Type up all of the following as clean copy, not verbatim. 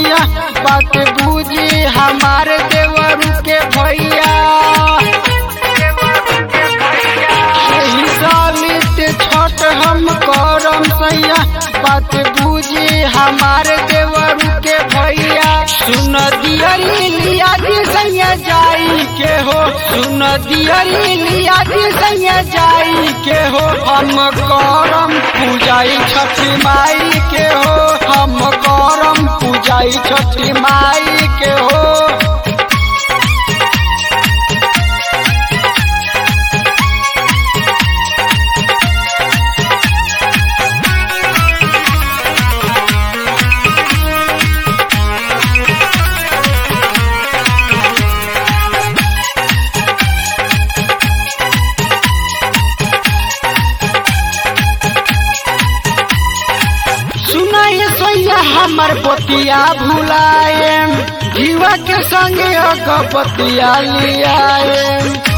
सैया बात बूझी हमारे देवर के भैया। यही सालित छठ हम करम सैया बात बूझी हमारे देवर के भैया। सुन दियरी लिया दी सैया जाई के हो, सुन दियरी लिया दी सैया जाई के हो। हम करम पूजाई छठी माई के हो, हम करम पूजाई छठी माई के हो। सुनाए सैया हमर बतिया भुलाए, जीवा के संगे अगपतिया लियाए।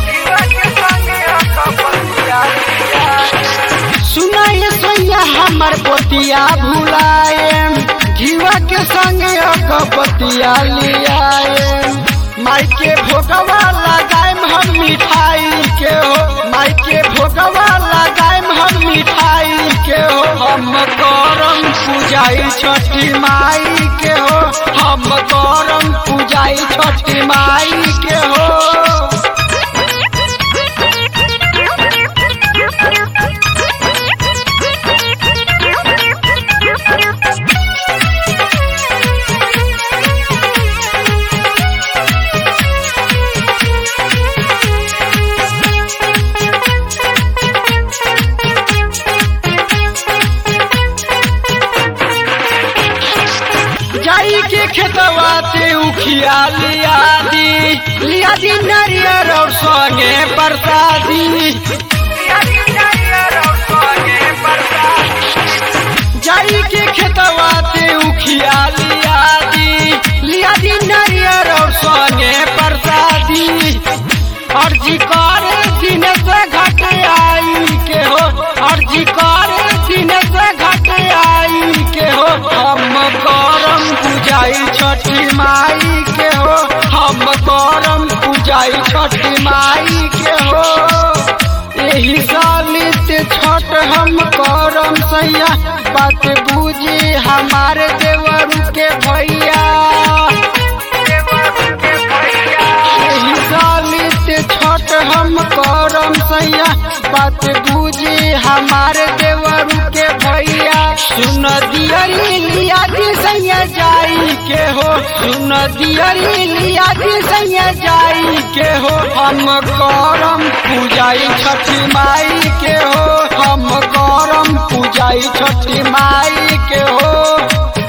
सुनाए सैया हमर बतिया भुलाए, जीवा के संगे अगपतिया लियाए। माई के भोगवा लगाएम हम मिठाई के हो, माई के भोगवा लगाएम हम मिठाई के हो। हम करम पूजाई छठी माई के हो, हम करम पूजाई छठी माई के हो। जाई के खेतवा से उखिया लिया दी नारियल और संगे प्रसादी। जाई के खेतवा से उखिया लिया दी नारियल और संगे प्रसादी। अर्जी करे दिन से घट आई के हो, अर्जी करे दिन से घट आई के हो। हम करम पूजाई छठी माई के हो, हम करम पूजाई छठी माई के हो। यही सालित छठ हम करम सैया बात बूझी हमारे देवर के भैया। यही सालित छठ हम करम सैया बात बूझी हमारे देवर के भैया। सुन दियरी लिया दी सैया जाई के हो, सुन दियरी लिया दी सैया जाई के हो। हम करम पूजाई छठी माई के हो, हम करम पूजाई छठी माई के हो।